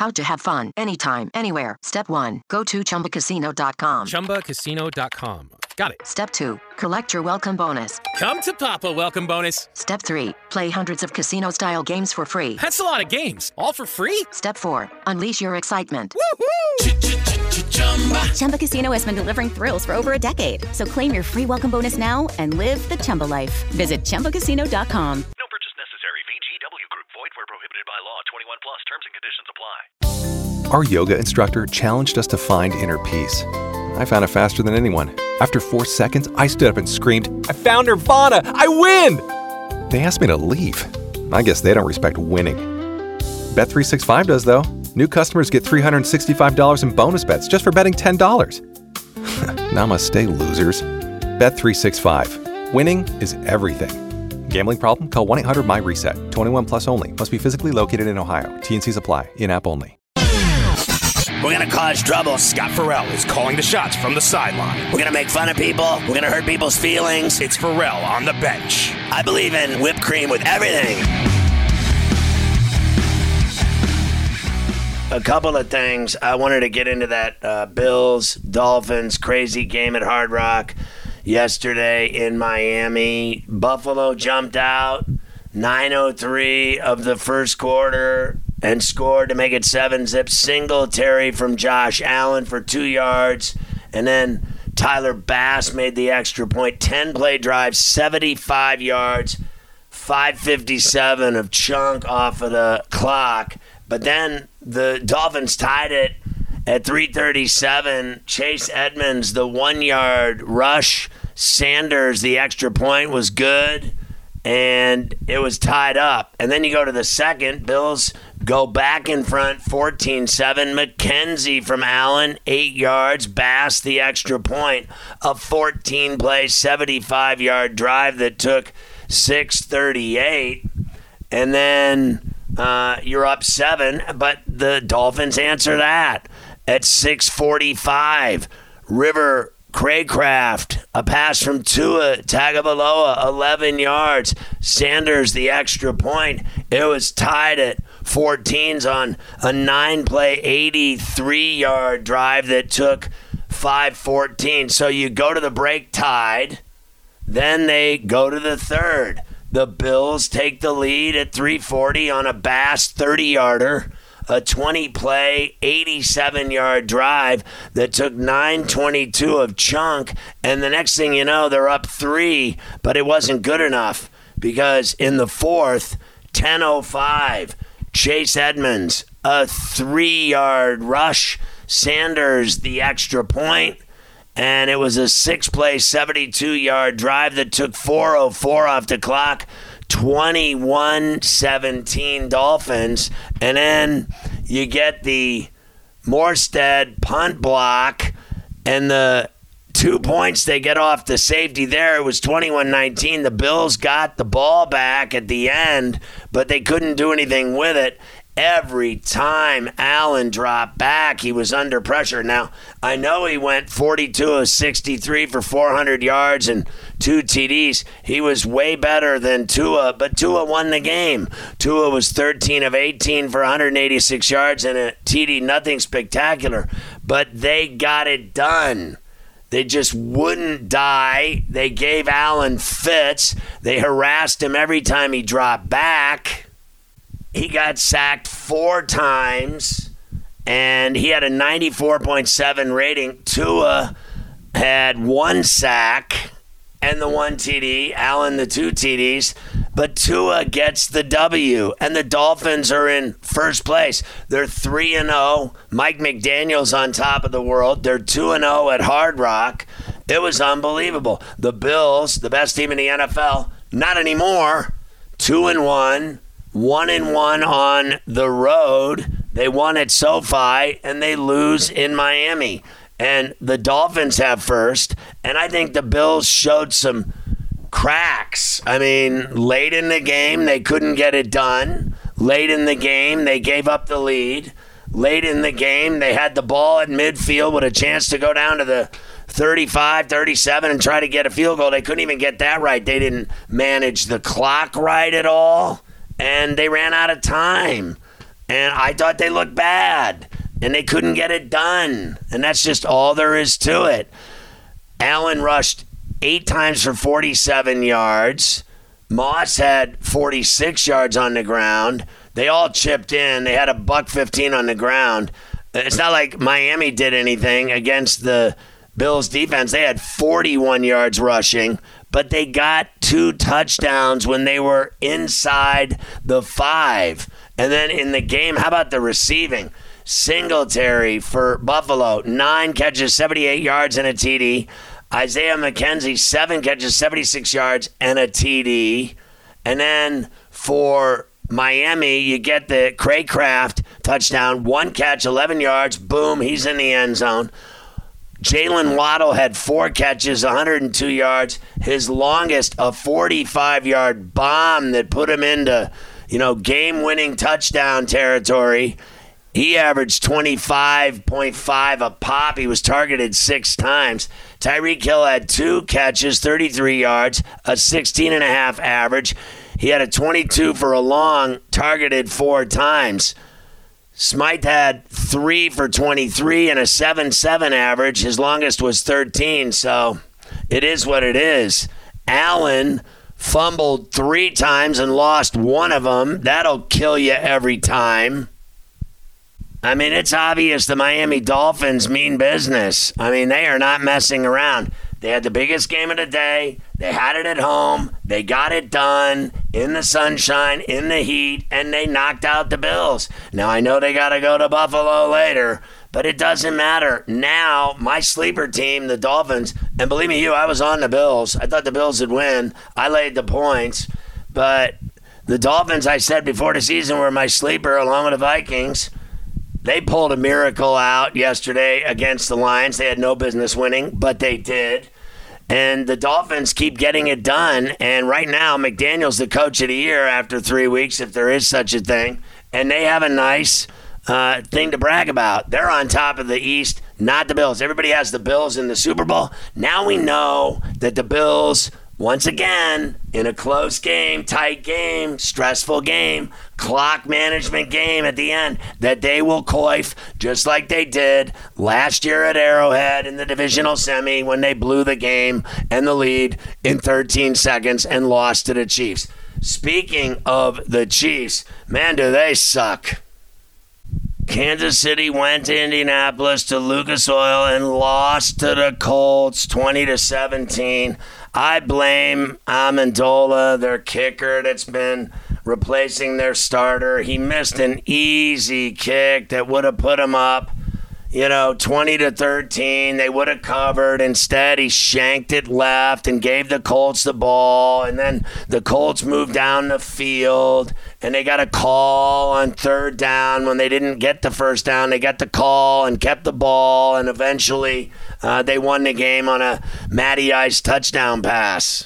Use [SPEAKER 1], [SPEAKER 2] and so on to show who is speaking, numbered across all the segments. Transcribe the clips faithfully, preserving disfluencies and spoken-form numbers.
[SPEAKER 1] How to have fun anytime, anywhere. Step one. Go to chumba casino dot com.
[SPEAKER 2] chumba casino dot com. Got it.
[SPEAKER 1] Step two. Collect your welcome bonus.
[SPEAKER 2] Come to Papa welcome bonus.
[SPEAKER 1] Step three. Play hundreds of casino-style games for free.
[SPEAKER 2] That's a lot of games. All for free?
[SPEAKER 1] Step four. Unleash your excitement.
[SPEAKER 2] Woohoo!
[SPEAKER 3] Chumba Casino has been delivering thrills for over a decade. So claim your free welcome bonus now and live the Chumba life. Visit chumba casino dot com.
[SPEAKER 4] No purchase necessary. V G W Group. Void where prohibited by law. twenty-one plus. Terms and conditions apply.
[SPEAKER 5] Our yoga instructor challenged us to find inner peace. I found it faster than anyone. After four seconds, I stood up and screamed, "I found Nirvana! I win!" They asked me to leave. I guess they don't respect winning. Bet three sixty-five does, though. New customers get three hundred sixty-five dollars in bonus bets just for betting ten dollars. Namaste, losers. Bet three sixty-five. Winning is everything. Gambling problem? Call one eight hundred my reset. twenty-one plus only. Must be physically located in Ohio. T N Cs apply. In-app only.
[SPEAKER 6] We're going to cause trouble. Scott Farrell is calling the shots from the sideline. We're going to make fun of people. We're going to hurt people's feelings. It's Farrell on the bench. I believe in whipped cream with everything. A couple of things. I wanted to get into that uh, Bills, Dolphins crazy game at Hard Rock yesterday in Miami. Buffalo jumped out nine oh three of the first quarter and scored to make it seven zip. Singletary from Josh Allen for two yards. And then Tyler Bass made the extra point. ten-play drive, seventy-five yards, five fifty-seven of chunk off of the clock. But then the Dolphins tied it at three thirty-seven. Chase Edmonds, the one-yard rush. Sanders, the extra point was good. And it was tied up. And then you go to the second. Bills go back in front, fourteen seven. McKenzie from Allen, eight yards. Bass, the extra point. A fourteen-play, seventy-five-yard drive that took six thirty-eight. And then uh, you're up seven. But the Dolphins answer that at six forty-five. River Craycraft, a pass from Tua Tagovailoa, eleven yards. Sanders, the extra point. It was tied at fourteens on a nine-play, eighty-three-yard drive that took five fourteen. So you go to the break tied. Then they go to the third. The Bills take the lead at three forty on a Bass thirty-yarder. A twenty-play, eighty-seven-yard drive that took nine twenty-two of chunk. And the next thing you know, they're up three, but it wasn't good enough because in the fourth, ten oh five, Chase Edmonds, a three-yard rush. Sanders, the extra point. And it was a six-play, seventy-two-yard drive that took four oh four off the clock. twenty-one seventeen Dolphins. And then you get the Morstead punt block and the two points they get off the safety there. It was twenty-one nineteen. The Bills got the ball back at the end, but they couldn't do anything with it. Every time Allen dropped back, he was under pressure. Now, I know he went forty-two of sixty-three for four hundred yards and two T Ds. He was way better than Tua, but Tua won the game. Tua was thirteen of eighteen for one hundred eighty-six yards and a T D, nothing spectacular. But they got it done. They just wouldn't die. They gave Allen fits. They harassed him every time he dropped back. He got sacked four times, and he had a ninety-four point seven rating. Tua had one sack and the one T D. Allen, the two T Ds. But Tua gets the W, and the Dolphins are in first place. They're three and oh. Mike McDaniel's on top of the world. They're two and oh at Hard Rock. It was unbelievable. The Bills, the best team in the N F L, not anymore. two and one. One and one on the road. They won at SoFi, and they lose in Miami. And the Dolphins have first, and I think the Bills showed some cracks. I mean, late in the game, they couldn't get it done. Late in the game, they gave up the lead. Late in the game, they had the ball at midfield with a chance to go down to the thirty-five, thirty-seven and try to get a field goal. They couldn't even get that right. They didn't manage the clock right at all. And they ran out of time. and I thought they looked bad, and they couldn't get it done. And that's just all there is to it. Allen rushed eight times for forty-seven yards. Moss had forty-six yards on the ground. They all chipped in. They had a buck fifteen on the ground. It's not like Miami did anything against the Bills defense. They had forty-one yards rushing, but they got two touchdowns when they were inside the five. And then in the game, how about the receiving? Singletary for Buffalo, nine catches, seventy-eight yards, and a T D. Isaiah McKenzie, seven catches, seventy-six yards, and a T D. And then for Miami, you get the Craycraft touchdown, one catch, eleven yards, boom, he's in the end zone. Jalen Waddle had four catches, one hundred two yards. His longest, a forty-five-yard bomb that put him into, you know, game-winning touchdown territory. He averaged twenty-five point five a pop. He was targeted six times. Tyreek Hill had two catches, thirty-three yards, a sixteen and a half average. He had a twenty-two for a long, targeted four times. Smythe had three for twenty-three and a seven seven average. His longest was thirteen, so it is what it is. Allen fumbled three times and lost one of them. That'll kill you every time. I mean, it's obvious the Miami Dolphins mean business. I mean, they are not messing around. They had the biggest game of the day. They had it at home. They got it done in the sunshine, in the heat, and they knocked out the Bills. Now, I know they got to go to Buffalo later, but it doesn't matter. Now, my sleeper team, the Dolphins, and believe me, you, I was on the Bills. I thought the Bills would win. I laid the points, but the Dolphins, I said before the season, were my sleeper along with the Vikings. They pulled a miracle out yesterday against the Lions. They had no business winning, but they did. And the Dolphins keep getting it done. And right now, McDaniel's the coach of the year after three weeks, if there is such a thing. And they have a nice uh, thing to brag about. They're on top of the East, not the Bills. Everybody has the Bills in the Super Bowl. Now we know that the Bills, once again, in a close game, tight game, stressful game, clock management game at the end, that they will coif just like they did last year at Arrowhead in the divisional semi when they blew the game and the lead in thirteen seconds and lost to the Chiefs. Speaking of the Chiefs, man, do they suck. Kansas City went to Indianapolis to Lucas Oil and lost to the Colts twenty to seventeen. I blame Amendola, their kicker that's been replacing their starter. He missed an easy kick that would have put him up, you know, twenty to thirteen. They would have covered. Instead, he shanked it left and gave the Colts the ball. And then the Colts moved down the field, and they got a call on third down when they didn't get the first down. They got the call and kept the ball, and eventually uh, they won the game on a Matty Ice touchdown pass.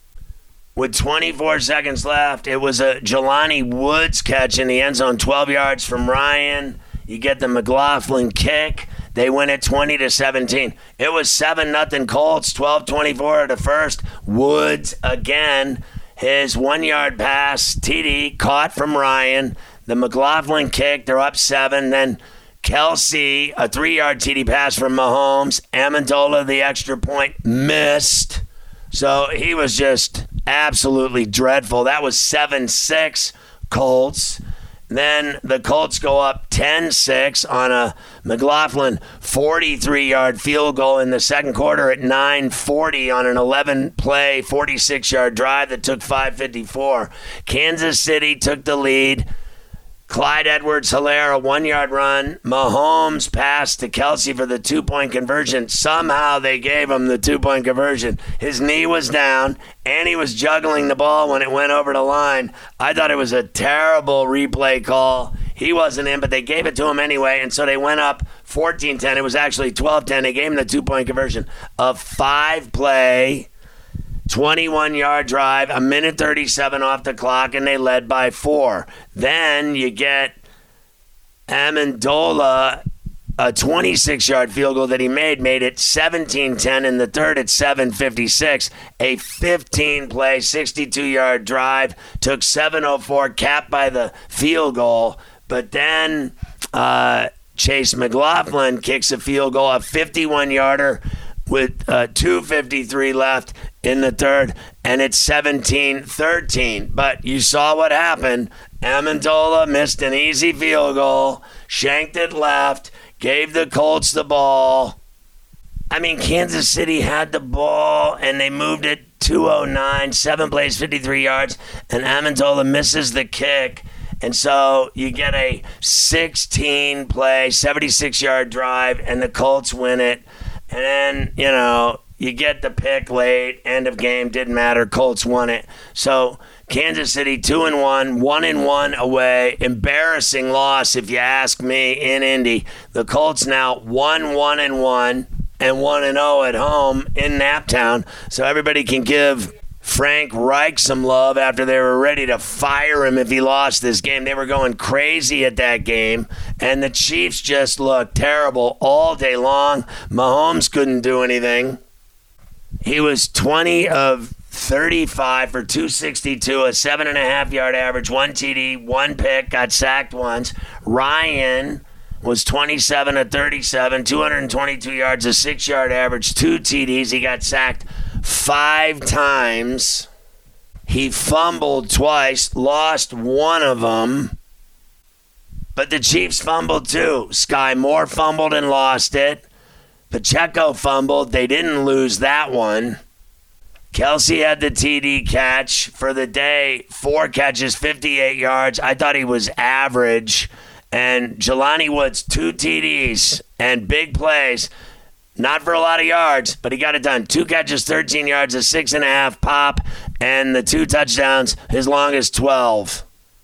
[SPEAKER 6] With twenty-four seconds left, it was a Jelani Woods catch in the end zone, twelve yards from Ryan. You get the McLaughlin kick. They win it twenty to seventeen. It was seven nothing Colts, twelve twenty-four at the first. Woods again. His one-yard pass, T D, caught from Ryan. The McLaughlin kick, they're up seven. Then Kelsey, a three-yard T D pass from Mahomes. Amendola, the extra point, missed. So he was just absolutely dreadful. That was seven six Colts. Then the Colts go up ten six on a McLaughlin forty-three-yard field goal in the second quarter at nine forty on an eleven-play, forty-six-yard drive that took five fifty-four. Kansas City took the lead. Clyde Edwards-Helaire, a one-yard run. Mahomes passed to Kelsey for the two-point conversion. Somehow they gave him the two-point conversion. His knee was down, and he was juggling the ball when it went over the line. I thought it was a terrible replay call. He wasn't in, but they gave it to him anyway, and so they went up fourteen ten. It was actually twelve ten. They gave him the two-point conversion. A five-play, twenty-one-yard drive, a minute thirty-seven off the clock, and they led by four. Then you get Amendola, a twenty-six-yard field goal that he made, made it seventeen ten in the third at seven fifty-six. A fifteen-play, sixty-two-yard drive, took seven oh four, capped by the field goal But then uh, Chase McLaughlin kicks a field goal, a fifty-one-yarder with uh, two fifty-three left in the third, and it's seventeen thirteen. But you saw what happened. Amendola missed an easy field goal, shanked it left, gave the Colts the ball. I mean, Kansas City had the ball, and they moved it two oh nine, seven plays, fifty-three yards, and Amendola misses the kick. And so you get a sixteen-play, seventy-six-yard drive, and the Colts win it. And then, you know, you get the pick late, end of game, didn't matter, Colts won it. So Kansas City two and one, one and one away. Embarrassing loss, if you ask me, in Indy. The Colts now one, one and one, and one and oh at home in Naptown. So everybody can give Frank Reich some love after they were ready to fire him if he lost this game. They were going crazy at that game, and the Chiefs just looked terrible all day long. Mahomes couldn't do anything. He was twenty of thirty-five for two sixty-two, a seven and a half yard average, one T D, one pick, got sacked once. Ryan was twenty-seven of thirty-seven, two hundred twenty-two yards, a six yard average, two T Ds. He got sacked five times. He fumbled twice, lost one of them. But the Chiefs fumbled too. Sky Moore fumbled and lost it. Pacheco fumbled. They didn't lose that one. Kelsey had the T D catch for the day. Four catches, fifty-eight yards. I thought he was average. And Jelani Woods, two T Ds and big plays. Not for a lot of yards, but he got it done. Two catches, thirteen yards, a six and a half pop, and the two touchdowns, his longest twelve.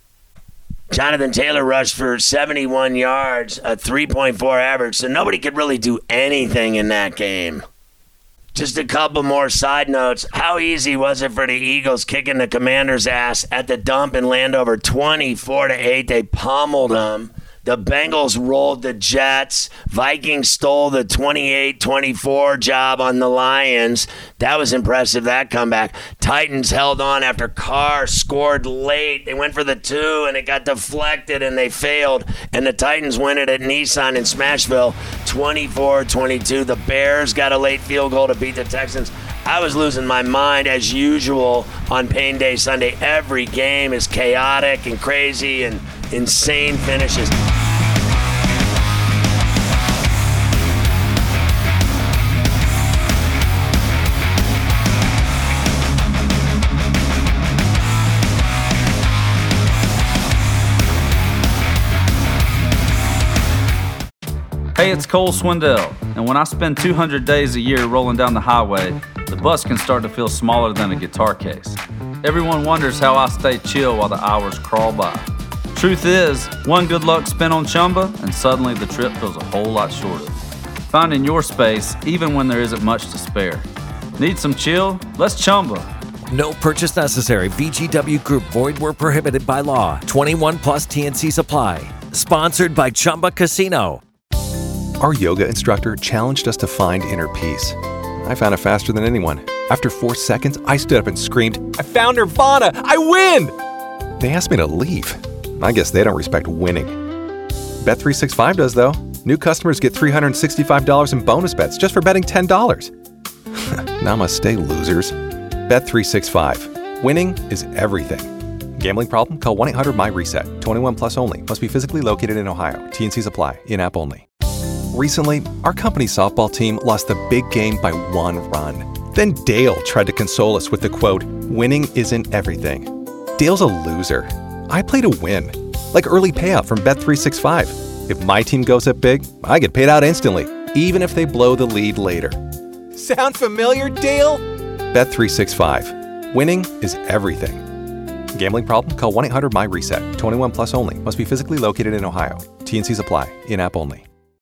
[SPEAKER 6] Jonathan Taylor rushed for seventy-one yards, a three point four average, so nobody could really do anything in that game. Just a couple more side notes. How easy was it for the Eagles kicking the Commanders' ass at the dump in Landover? twenty-four to eight, they pummeled them. The Bengals rolled the Jets. Vikings stole the twenty-eight twenty-four job on the Lions. That was impressive, that comeback. Titans held on after Carr scored late. They went for the two, and it got deflected, and they failed. And the Titans win it at Nissan in Smashville, twenty-four twenty-two. The Bears got a late field goal to beat the Texans. I was losing my mind, as usual, on Pain Day Sunday. Every game is chaotic and crazy and insane finishes.
[SPEAKER 7] Hey, it's Cole Swindell, and when I spend two hundred days a year rolling down the highway, the bus can start to feel smaller than a guitar case. Everyone wonders how I stay chill while the hours crawl by. Truth is, one good luck spin on Chumba, and suddenly the trip feels a whole lot shorter. Finding your space, even when there isn't much to spare. Need some chill? Let's Chumba.
[SPEAKER 8] No purchase necessary. V G W Group. Void where prohibited by law. twenty-one plus T N C Supply. Sponsored by Chumba Casino.
[SPEAKER 5] Our yoga instructor challenged us to find inner peace. I found it faster than anyone. After four seconds, I stood up and screamed, "I found Nirvana! I win!" They asked me to leave. I guess they don't respect winning. Bet three sixty-five does, though. New customers get three hundred sixty-five dollars in bonus bets just for betting ten dollars. Namaste, losers. Bet three sixty-five. Winning is everything. Gambling problem? Call one eight hundred my reset. twenty-one plus only. Must be physically located in Ohio. T N Cs apply. In-app only. Recently, our company's softball team lost the big game by one run. Then Dale tried to console us with the quote, "Winning isn't everything." Dale's a loser. I play to win. Like early payout from Bet three sixty-five. If my team goes up big, I get paid out instantly, even if they blow the lead later. Sound familiar, Dale? Bet three sixty-five. Winning is everything. Gambling problem? Call one eight hundred my reset. twenty-one plus only. Must be physically located in Ohio. T N Cs apply. In-app only.